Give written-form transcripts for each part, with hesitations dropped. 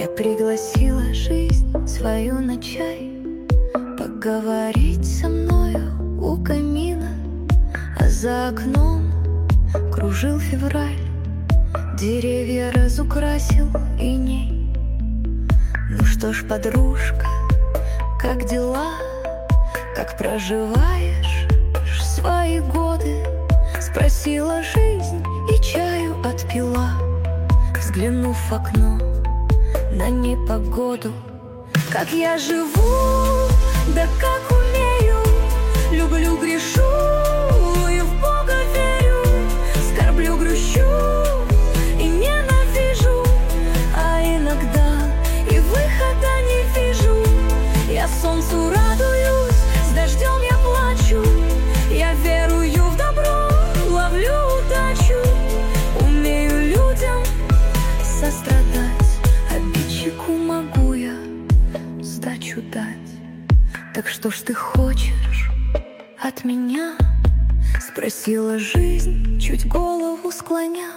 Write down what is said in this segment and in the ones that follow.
Я пригласила жизнь свою на чай, поговорить со мною у камина. А за окном кружил февраль, деревья разукрасил иней. Ну что ж, подружка, как дела? Как проживаешь свои годы? Спросила жизнь и чаю отпила, взглянув в окно на непогоду. Как я живу, да как умею, люблю, грешу и в Бога верю, скорблю, грущу и ненавижу, а иногда и выхода не вижу. Я солнцу радуюсь, с дождем я плачу, я верую в добро, ловлю удачу, умею людям сострадать, обидчику могу я сдачу дать. Так что ж ты хочешь от меня? Спросила жизнь, чуть голову склоня.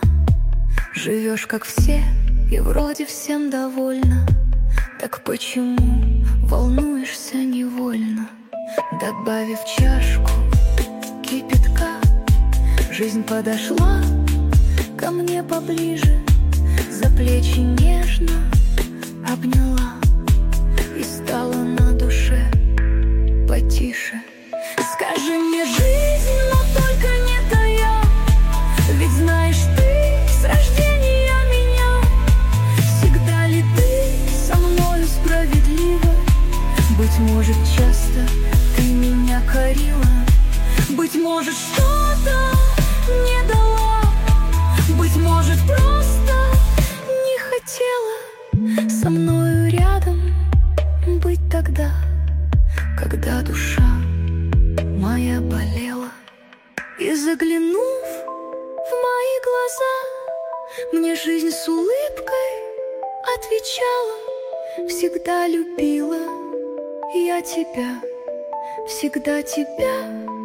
Живешь как все и вроде всем довольна, так почему волнуешься невольно? Добавив чашку кипятка, жизнь подошла ко мне поближе, за плечи нежно обняла, и стало на душе потише. Скажи мне, жизнь, но только не тая, ведь знаешь ты с рождения меня. Всегда ли ты со мною справедлива? Быть может, часто ты меня корила, быть может, что-то не дала, быть может, просто не хотела со мною рядом быть тогда, когда душа моя болела. И заглянув в мои глаза, мне жизнь с улыбкой отвечала: всегда любила я тебя, всегда тебя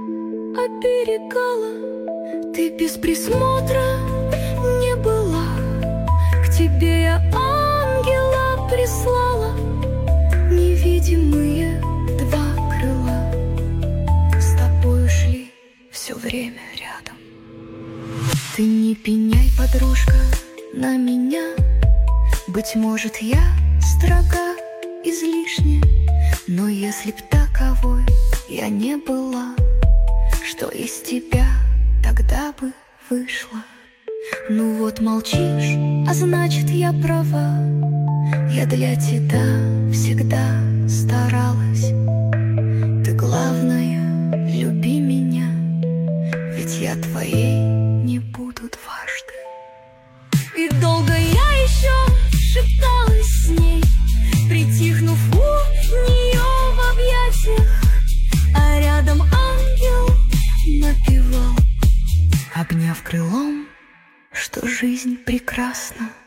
оберегала. Ты без присмотра не была, к тебе я ангела прислала, невидимые два крыла с тобой шли все время рядом. Ты не пеняй, подружка, на меня, быть может, я строга излишне, но если б таковой я не была, что из тебя тогда бы вышло? Ну вот молчишь, а значит, я права, я для тебя всегда старалась. Ты, главное, люби меня, ведь я твоей не буду дважды. И долго я еще шепталась с ней, притихнув у нее в объятиях, а рядом ангел напевал, обняв крылом, что жизнь прекрасна.